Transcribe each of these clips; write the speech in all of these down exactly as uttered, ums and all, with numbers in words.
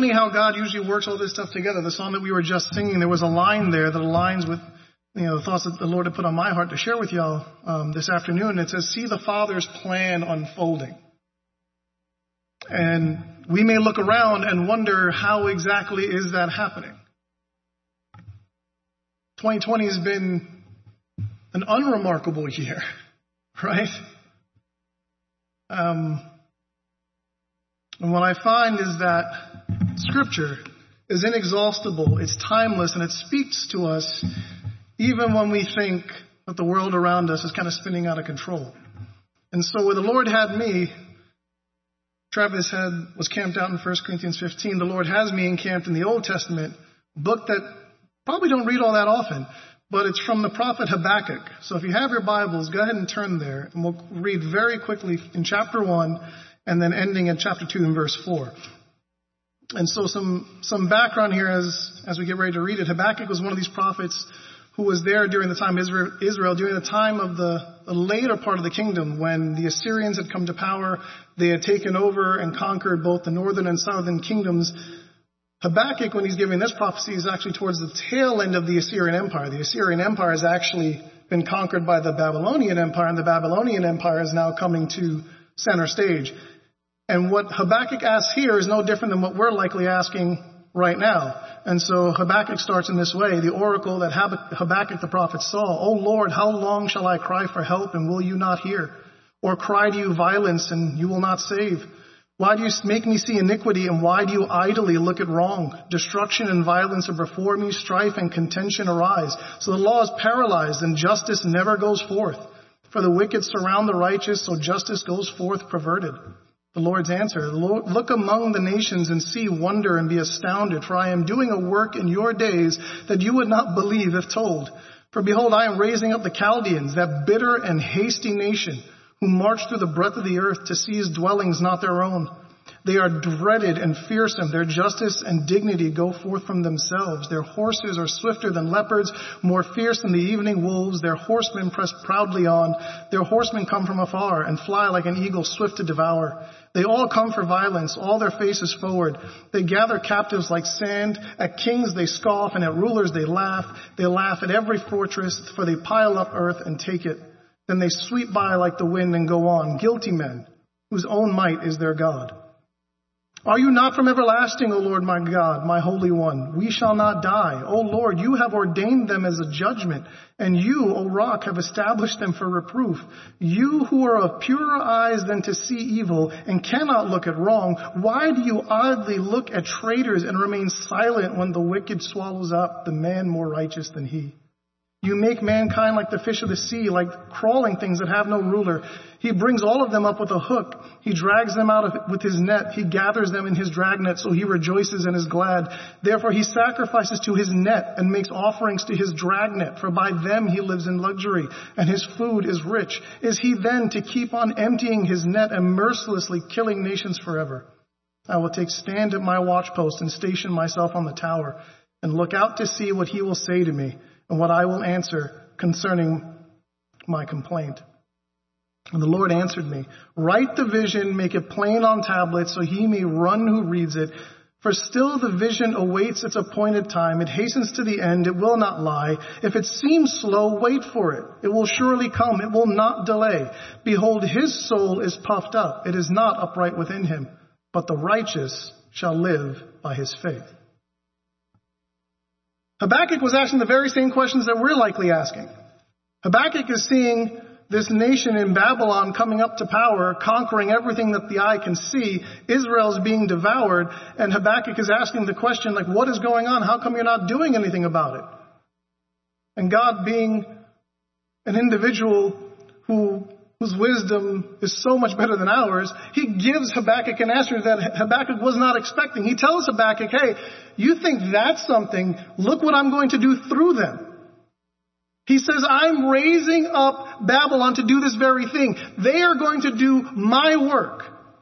me how God usually works all this stuff together. The song that we were just singing, there was a line there that aligns with, you know, the thoughts that the Lord had put on my heart to share with y'all um, this afternoon. It says, see the Father's plan unfolding. And we may look around and wonder, how exactly is that happening? twenty twenty has been an unremarkable year, right? Um, and what I find is that Scripture is inexhaustible, it's timeless, and it speaks to us even when we think that the world around us is kind of spinning out of control. And so where the Lord had me, Travis had was camped out in First Corinthians fifteen. The Lord has me encamped in the Old Testament, a book that probably don't read all that often, but it's from the prophet Habakkuk. So if you have your Bibles, go ahead and turn there, and we'll read very quickly in chapter one and then ending in chapter two and verse four. And so some some background here as, as we get ready to read it. Habakkuk was one of these prophets who was there during the time of Israel, Israel during the time of the, the later part of the kingdom when the Assyrians had come to power. They had taken over and conquered both the northern and southern kingdoms. Habakkuk, when he's giving this prophecy, is actually towards the tail end of the Assyrian Empire. The Assyrian Empire has actually been conquered by the Babylonian Empire, and the Babylonian Empire is now coming to center stage. And what Habakkuk asks here is no different than what we're likely asking right now. And so Habakkuk starts in this way. The oracle that Habakkuk the prophet saw, O Lord, how long shall I cry for help, and will you not hear? Or cry to you violence, and you will not save? Why do you make me see iniquity, and why do you idly look at wrong? Destruction and violence are before me, strife and contention arise. So the law is paralyzed, and justice never goes forth. For the wicked surround the righteous, so justice goes forth perverted. The Lord's answer, look among the nations and see wonder and be astounded, for I am doing a work in your days that you would not believe if told. For behold, I am raising up the Chaldeans, that bitter and hasty nation, who march through the breadth of the earth to seize dwellings not their own. They are dreaded and fearsome. Their justice and dignity go forth from themselves. Their horses are swifter than leopards, more fierce than the evening wolves. Their horsemen press proudly on. Their horsemen come from afar and fly like an eagle swift to devour. They all come for violence, all their faces forward. They gather captives like sand. At kings they scoff, and at rulers they laugh. They laugh at every fortress, for they pile up earth and take it. Then they sweep by like the wind and go on, guilty men, whose own might is their God. Are you not from everlasting, O Lord my God, my Holy One? We shall not die. O Lord, you have ordained them as a judgment, and you, O Rock, have established them for reproof. You who are of purer eyes than to see evil and cannot look at wrong, why do you oddly look at traitors and remain silent when the wicked swallows up the man more righteous than he? You make mankind like the fish of the sea, like crawling things that have no ruler. He brings all of them up with a hook. He drags them out of, with his net. He gathers them in his dragnet, so he rejoices and is glad. Therefore he sacrifices to his net and makes offerings to his dragnet, for by them he lives in luxury, and his food is rich. Is he then to keep on emptying his net and mercilessly killing nations forever? I will take stand at my watchpost and station myself on the tower, and look out to see what he will say to me, and what I will answer concerning my complaint. And the Lord answered me, write the vision, make it plain on tablets, so he may run who reads it. For still the vision awaits its appointed time. It hastens to the end. It will not lie. If it seems slow, wait for it. It will surely come. It will not delay. Behold, his soul is puffed up. It is not upright within him. But the righteous shall live by his faith. Habakkuk was asking the very same questions that we're likely asking. Habakkuk is seeing this nation in Babylon coming up to power, conquering everything that the eye can see. Israel's being devoured, and Habakkuk is asking the question, like, what is going on? How come you're not doing anything about it? And God, being an individual who whose wisdom is so much better than ours, he gives Habakkuk an answer that Habakkuk was not expecting. He tells Habakkuk, hey, you think that's something? Look what I'm going to do through them. He says, I'm raising up Babylon to do this very thing. They are going to do my work.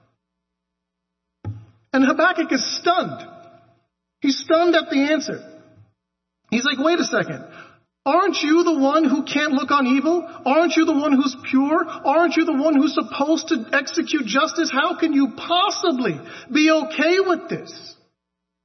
And Habakkuk is stunned. He's stunned at the answer. He's like, wait a second. Aren't you the one who can't look on evil? Aren't you the one who's pure? Aren't you the one who's supposed to execute justice? How can you possibly be okay with this?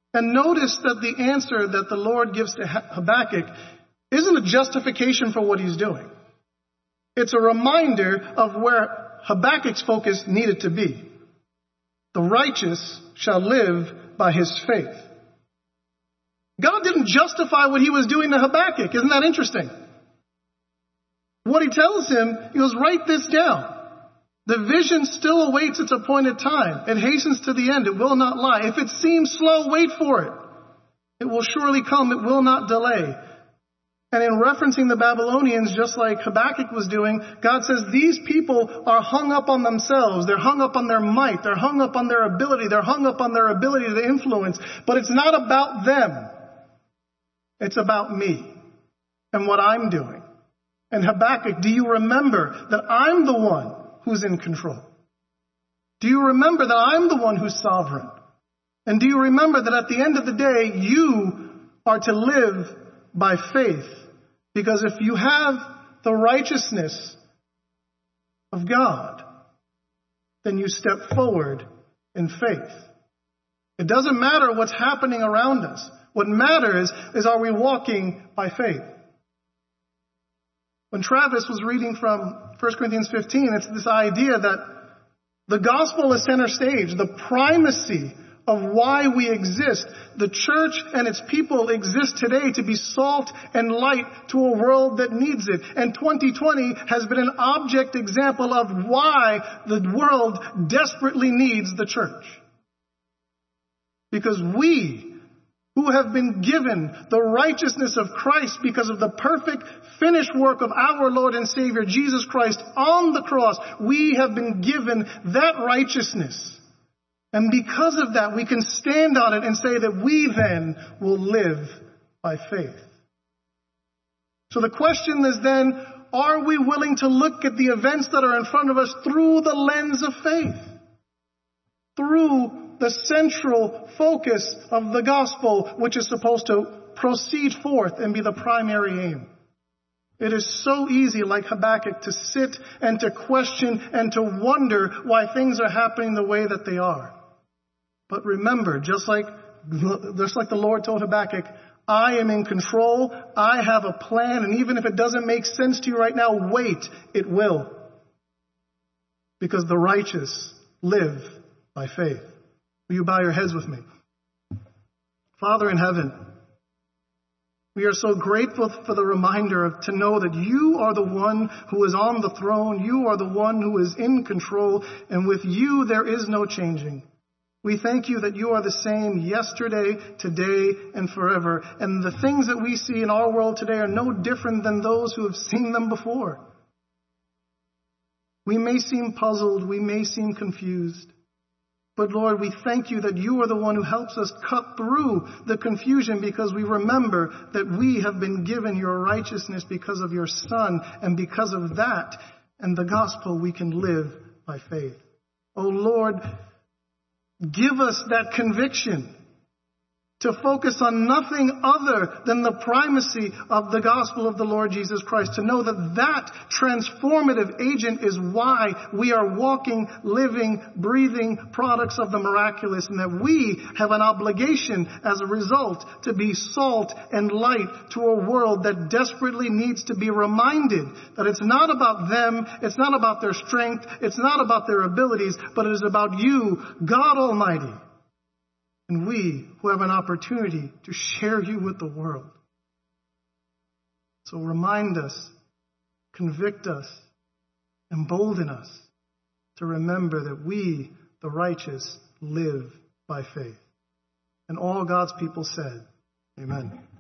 And notice that the answer that the Lord gives to Habakkuk isn't a justification for what he's doing. It's a reminder of where Habakkuk's focus needed to be. The righteous shall live by his faith. God didn't justify what he was doing to Habakkuk. Isn't that interesting? What he tells him, he goes, write this down. The vision still awaits its appointed time. It hastens to the end. It will not lie. If it seems slow, wait for it. It will surely come. It will not delay. And in referencing the Babylonians, just like Habakkuk was doing, God says these people are hung up on themselves. They're hung up on their might. They're hung up on their ability. They're hung up on their ability to influence. But it's not about them. It's about me and what I'm doing. And Habakkuk, do you remember that I'm the one who's in control? Do you remember that I'm the one who's sovereign? And do you remember that at the end of the day, you are to live by faith? Because if you have the righteousness of God, then you step forward in faith. It doesn't matter what's happening around us. What matters is, are we walking by faith? When Travis was reading from First Corinthians fifteen, it's this idea that the gospel is center stage, the primacy of why we exist. The church and its people exist today to be salt and light to a world that needs it. And twenty twenty has been an object example of why the world desperately needs the church. Because we, who have been given the righteousness of Christ because of the perfect finished work of our Lord and Savior Jesus Christ on the cross, we have been given that righteousness. And because of that, we can stand on it and say that we then will live by faith. So the question is then, are we willing to look at the events that are in front of us through the lens of faith? Through the central focus of the gospel, which is supposed to proceed forth and be the primary aim. It is so easy, like Habakkuk, to sit and to question and to wonder why things are happening the way that they are. But remember, just like, just like the Lord told Habakkuk, I am in control, I have a plan, and even if it doesn't make sense to you right now, wait, it will. Because the righteous live by faith. Will you bow your heads with me? Father in heaven, we are so grateful for the reminder of to know that you are the one who is on the throne. You are the one who is in control. And with you, there is no changing. We thank you that you are the same yesterday, today, and forever. And the things that we see in our world today are no different than those who have seen them before. We may seem puzzled. We may seem confused. But Lord, we thank you that you are the one who helps us cut through the confusion because we remember that we have been given your righteousness because of your Son. And because of that and the gospel, we can live by faith. Oh Lord, give us that conviction to focus on nothing other than the primacy of the gospel of the Lord Jesus Christ. To know that that transformative agent is why we are walking, living, breathing products of the miraculous, and that we have an obligation as a result to be salt and light to a world that desperately needs to be reminded that it's not about them, it's not about their strength, it's not about their abilities, but it is about you, God Almighty. And we who have an opportunity to share you with the world. So remind us, convict us, embolden us to remember that we, the righteous, live by faith. And all God's people said, amen.